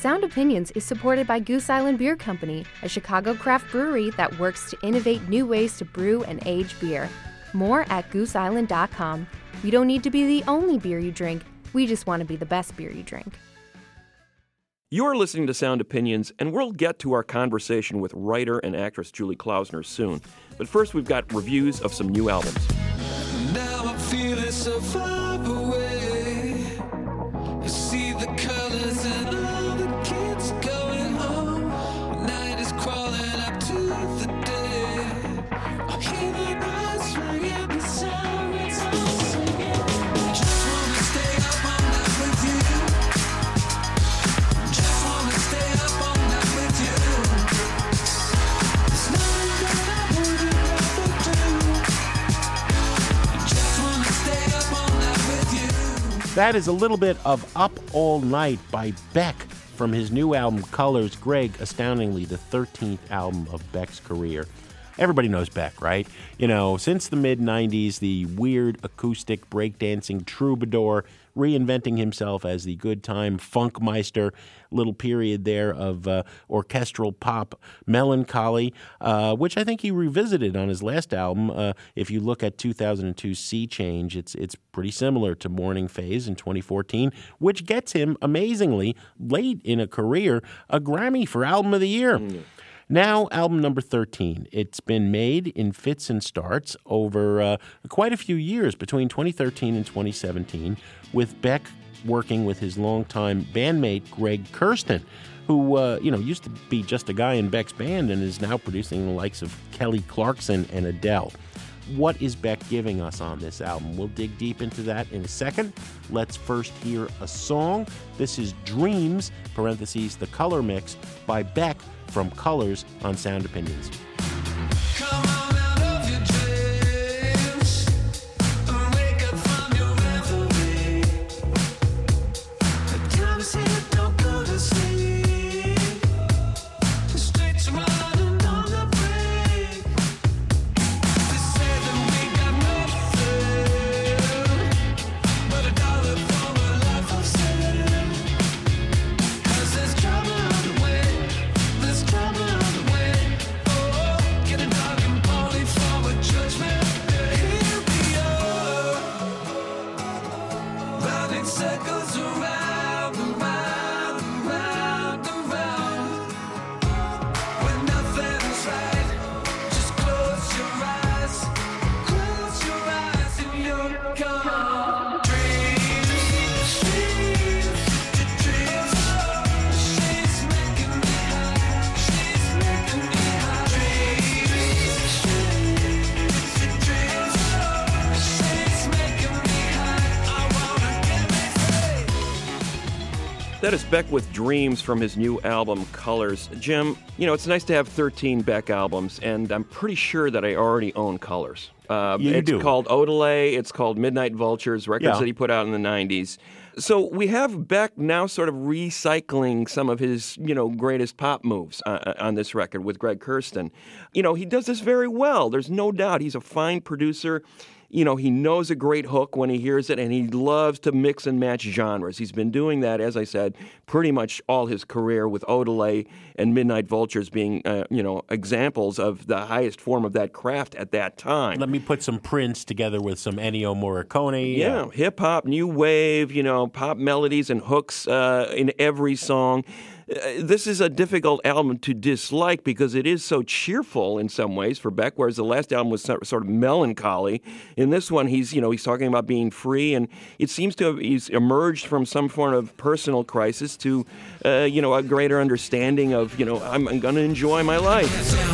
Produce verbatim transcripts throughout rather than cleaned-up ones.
Sound Opinions is supported by Goose Island Beer Company, a Chicago craft brewery that works to innovate new ways to brew and age beer. More at goose island dot com. We don't need to be the only beer you drink. We just want to be the best beer you drink. You're listening to Sound Opinions, and we'll get to our conversation with writer and actress Julie Klausner soon. But first, we've got reviews of some new albums. Now I'm feeling so far away. I see the colors and all the kids going home. Night is crawling up to the day. I hear the birds ringing, the sirens all singing. Just wanna stay up all night with you. Just wanna stay up all night with you. There's nothing that I wouldn't rather do. Just wanna stay up all night with you. That is a little bit of Up All Night by Beck from his new album, Colors. Greg, astoundingly, the thirteenth album of Beck's career. Everybody knows Beck, right? You know, since the mid nineties, the weird acoustic breakdancing troubadour, reinventing himself as the good time funkmeister, little period there of uh, orchestral pop melancholy, uh, which I think he revisited on his last album. Uh, if you look at two thousand two's Sea Change, it's it's pretty similar to Morning Phase in twenty fourteen, which gets him, amazingly, late in a career, a Grammy for Album of the Year. Mm. Now, album number thirteen. It's been made in fits and starts over uh, quite a few years, between twenty thirteen and twenty seventeen, with Beck working with his longtime bandmate, Greg Kurstin, who uh, you know used to be just a guy in Beck's band and is now producing the likes of Kelly Clarkson and Adele. What is Beck giving us on this album? We'll dig deep into that in a second. Let's first hear a song. This is Dreams, parentheses, the color mix, by Beck from Colors on Sound Opinions. Come on out of your dreams and wake up from your reverie. The time is here, don't go to sleep. Straight to running on the break. They say that we got nothing but a dollar for a life of sin. 'Cause there's trouble on the way. There's trouble on the way. Oh, getting dark and lonely for a judgment. Here we are, running circles around, around, around, around. When nothing's right, just close your eyes, close your eyes and you're gone. Dreams, dreams, dreams. She's making me high, she's making me high. Dreams, dreams, dreams. She's making me high. I wanna get me free. That is Beck with Dreams from his new album, Colors. Jim, you know, it's nice to have thirteen Beck albums, and I'm pretty sure that I already own Colors. Uh, Yeah, you it's do. called Odelay, it's called Midnight Vultures, records Yeah. that he put out in the nineties. So we have Beck now sort of recycling some of his, you know, greatest pop moves uh, on this record with Greg Kurstin. You know, he does this very well. There's no doubt. He's a fine producer. You know, he knows a great hook when he hears it, and he loves to mix and match genres. He's been doing that, as I said, pretty much all his career, with Odelay and Midnight Vultures being, uh, you know, examples of the highest form of that craft at that time. Let me put some Prince together with some Ennio Morricone. Yeah, hip hop, new wave, you know, pop melodies and hooks uh, in every song. Uh, this is a difficult album to dislike because it is so cheerful in some ways for Beck, whereas the last album was so- sort of melancholy. In this one, he's, you know, he's talking about being free, and it seems to have he's emerged from some form of personal crisis to, uh, you know, a greater understanding of, you know, I'm, I'm going to enjoy my life. I'm so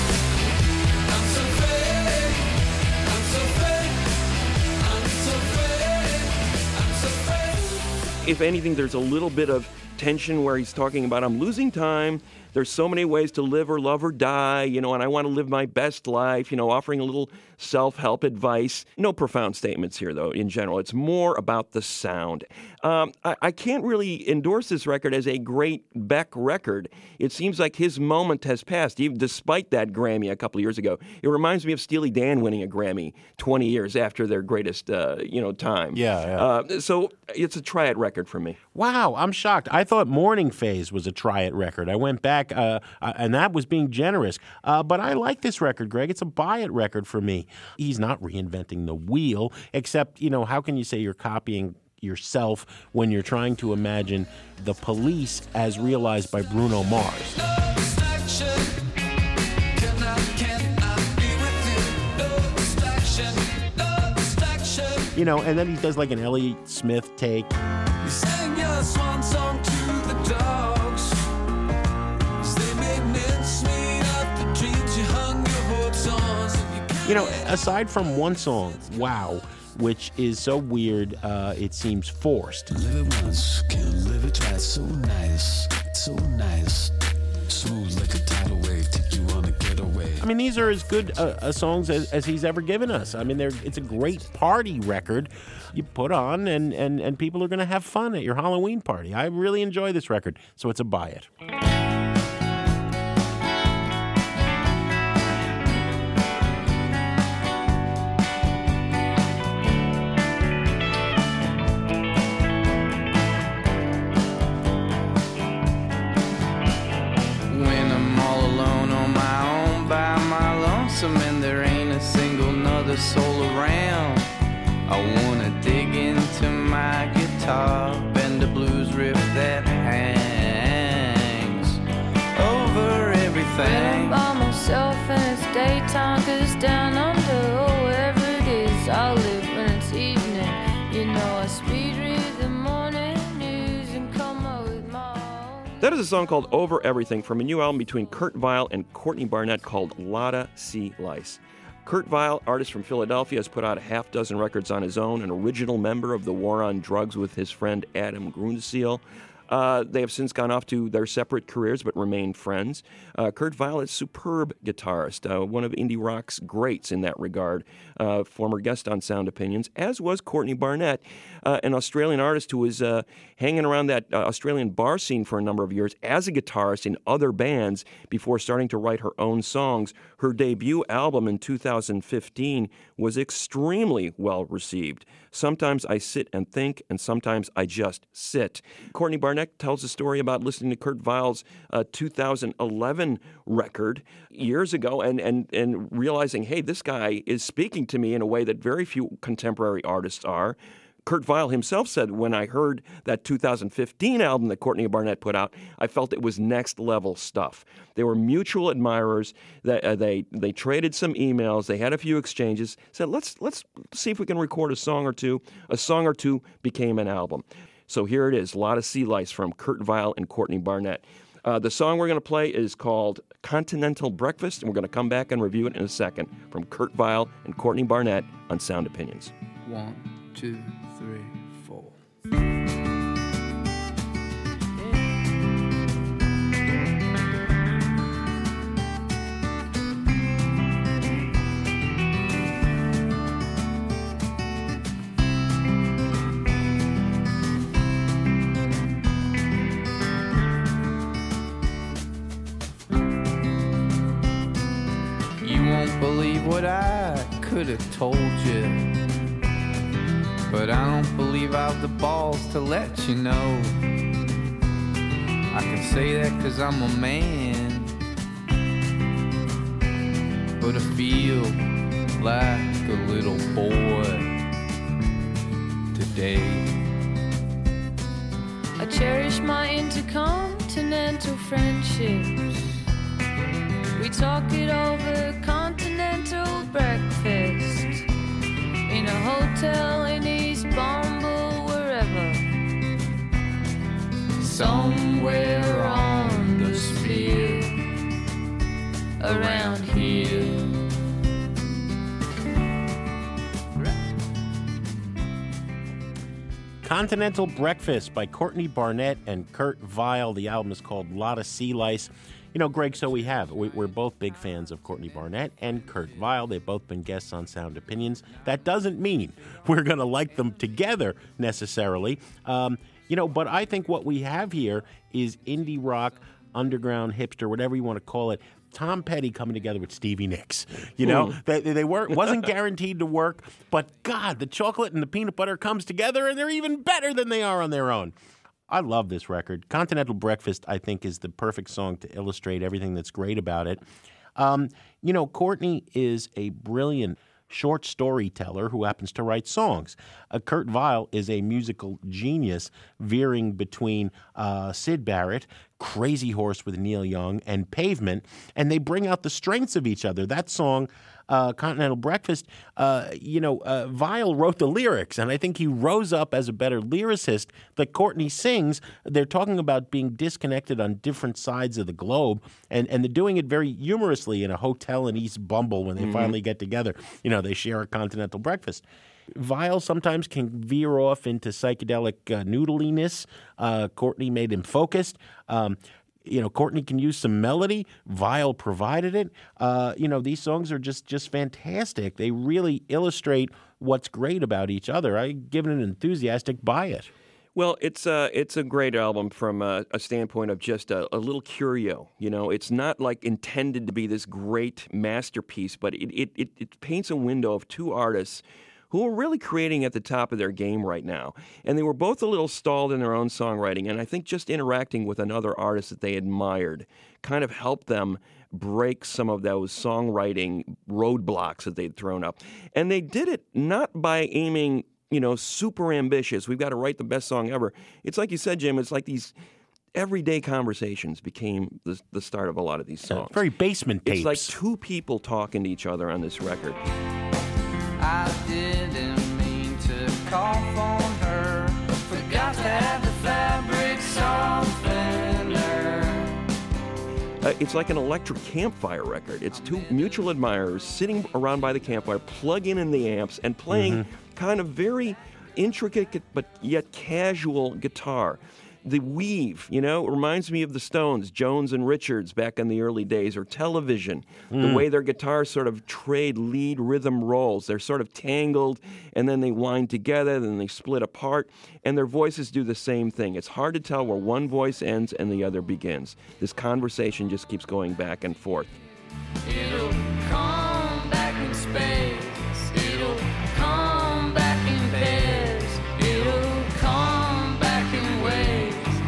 free, I'm so free, I'm so free, I'm so free. If anything, there's a little bit of tension where he's talking about I'm losing time, there's so many ways to live or love or die, you know, and I want to live my best life, you know, offering a little self-help advice. No profound statements here, though, in general. It's more about the sound. Um, I, I can't really endorse this record as a great Beck record. It seems like his moment has passed, even despite that Grammy a couple of years ago. It reminds me of Steely Dan winning a Grammy twenty years after their greatest, uh, you know, time. Yeah, yeah. Uh, so it's a try-it record for me. Wow, I'm shocked. I thought Morning Phase was a try-it record. I went back, uh, uh, and that was being generous. Uh, but I like this record, Greg. It's a buy-it record for me. He's not reinventing the wheel, except, you know, how can you say you're copying yourself when you're trying to imagine the Police as realized by Bruno Mars? You know, and then he does like an Elliott Smith take. You sang your swan song to the dogs. They made mincemeat of the dreams you hung your hopes on. You know, aside from one song, Wow, which is so weird, uh, it seems forced. Live it once, can't live it twice. So nice, so nice. Smooth like a tidal wave, take you on a getaway. I mean, these are as good uh, uh, songs as, as he's ever given us. I mean, they're, it's a great party record you put on, and, and, and people are going to have fun at your Halloween party. I really enjoy this record, so it's a buy it. And there ain't a single nother soul around. I wanna dig into my guitar, bend a blues riff that hangs over everything. When I'm by myself and it's daytime, 'cause down under, oh, wherever it is, I live when it's evening. You know, I speed read the morning news and come up with my own. That is a song called Over Everything from a new album between Kurt Vile and Courtney Barnett called Lotta Sea Lice. Kurt Vile, artist from Philadelphia, has put out a half dozen records on his own, an original member of the War on Drugs with his friend Adam Grunsiel. Uh, they have since gone off to their separate careers but remain friends. Uh, Kurt Vile is a superb guitarist, uh, one of indie rock's greats in that regard, uh, former guest on Sound Opinions, as was Courtney Barnett, uh, an Australian artist who was uh, hanging around that uh, Australian bar scene for a number of years as a guitarist in other bands before starting to write her own songs. Her debut album in two thousand fifteen was extremely well received. Sometimes I sit and think, and sometimes I just sit. Courtney Barnett tells a story about listening to Kurt Vile's uh, two thousand eleven record years ago and, and, and realizing, hey, this guy is speaking to me in a way that very few contemporary artists are. Kurt Vile himself said, when I heard that two thousand fifteen album that Courtney Barnett put out, I felt it was next-level stuff. They were mutual admirers. That uh, they they traded some emails. They had a few exchanges. Said, let's let's see if we can record a song or two. A song or two became an album. So here it is, Lotta Sea Lice from Kurt Vile and Courtney Barnett. Uh, the song we're going to play is called Continental Breakfast, and we're going to come back and review it in a second from Kurt Vile and Courtney Barnett on Sound Opinions. One, two, three, four. You won't believe what I could have told you, but I don't believe I've the balls to let you know. I can say that 'cause I'm a man, but I feel like a little boy today. I cherish my intercontinental friendships. We talk it over continental breakfast in a hotel in East Bumble, wherever. Somewhere on the sphere around here. Continental Breakfast by Courtney Barnett and Kurt Vile. The album is called Lotta Sea Lice. You know, Greg, so we have. We, we're both big fans of Courtney Barnett and Kurt Vile. They've both been guests on Sound Opinions. That doesn't mean we're going to like them together necessarily. Um, you know, but I think what we have here is indie rock, underground, hipster, whatever you want to call it. Tom Petty coming together with Stevie Nicks. You know, mm. they, they weren't, wasn't guaranteed to work, but God, the chocolate and the peanut butter comes together and they're even better than they are on their own. I love this record. Continental Breakfast, I think, is the perfect song to illustrate everything that's great about it. Um, you know, Courtney is a brilliant short storyteller who happens to write songs. Uh, Kurt Vile is a musical genius veering between uh, Syd Barrett, Crazy Horse with Neil Young, and Pavement, and they bring out the strengths of each other. That song, uh, Continental Breakfast, uh, you know, uh, Vile wrote the lyrics, and I think he rose up as a better lyricist that Courtney sings. They're talking about being disconnected on different sides of the globe, and, and they're doing it very humorously in a hotel in East Bumble when they mm-hmm. finally get together. You know, they share a continental breakfast. Vile sometimes can veer off into psychedelic uh, noodliness. Uh, Courtney made him focused. Um, you know, Courtney can use some melody. Vile provided it. Uh, you know, these songs are just just fantastic. They really illustrate what's great about each other. I give it an enthusiastic buy it. Well, it's a, it's a great album from a, a standpoint of just a, a little curio. You know, it's not like intended to be this great masterpiece, but it, it, it, it paints a window of two artists who are really creating at the top of their game right now. And they were both a little stalled in their own songwriting, and I think just interacting with another artist that they admired kind of helped them break some of those songwriting roadblocks that they'd thrown up. And they did it not by aiming, you know, super ambitious. We've got to write the best song ever. It's like you said, Jim, it's like these everyday conversations became the, the start of a lot of these songs. Uh, very basement tapes. It's like two people talking to each other on this record. I didn't mean to cough on her. Forgot to have the fabric softener. Uh, it's like an electric campfire record. It's two mutual admirers sitting around by the campfire, plugging in the amps and playing mm-hmm. kind of very intricate but yet casual guitar. The weave, you know, reminds me of the Stones, Jones and Richards back in the early days, or Television. Mm. The way their guitars sort of trade lead rhythm roles. They're sort of tangled, and then they wind together, then they split apart, and their voices do the same thing. It's hard to tell where one voice ends and the other begins. This conversation just keeps going back and forth. It'll come back in space. It'll come back in pairs. It'll come back in waves.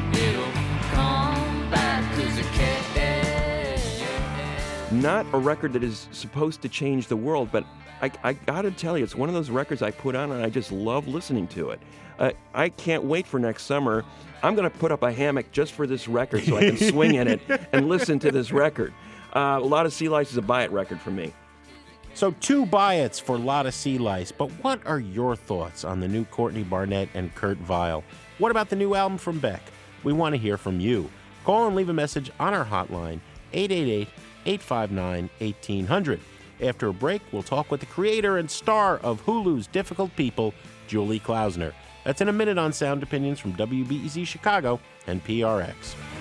Not a record that is supposed to change the world, but I, I got to tell you, it's one of those records I put on and I just love listening to it. Uh, I can't wait for next summer. I'm going to put up a hammock just for this record so I can swing in it and listen to this record. Uh, a Lotta Sea Lice is a buy-it record for me. So two buy-its for Lotta Sea Lice, but what are your thoughts on the new Courtney Barnett and Kurt Vile? What about the new album from Beck? We want to hear from you. Call and leave a message on our hotline, eight eight eight, eight five nine, one eight zero zero. After a break, we'll talk with the creator and star of Hulu's Difficult People, Julie Klausner. That's in a minute on Sound Opinions from W B E Z Chicago and P R X.